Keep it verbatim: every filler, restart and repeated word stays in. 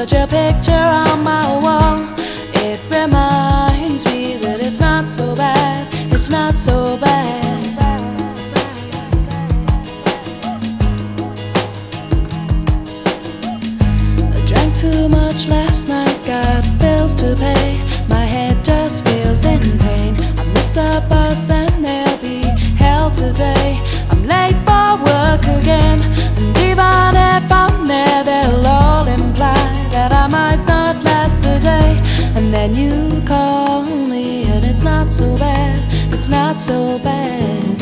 put your picture on my wall. It reminds me that it's not so bad, it's not so bad. I drank too much last night, got bills to pay. My head just feels in pain. I missed the bus and there'll be hell today. I'm late for work again, and even if I'm there, they'll all imply that I might not last the day. And then you call me and it's not so bad, it's not so bad.